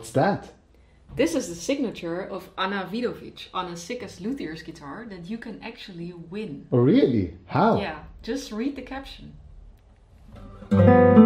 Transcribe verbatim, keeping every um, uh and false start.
What's that? This is the signature of Anna Vidovic on a Sickest Luthier's guitar that you can actually win. Oh really? How? Yeah, just read the caption.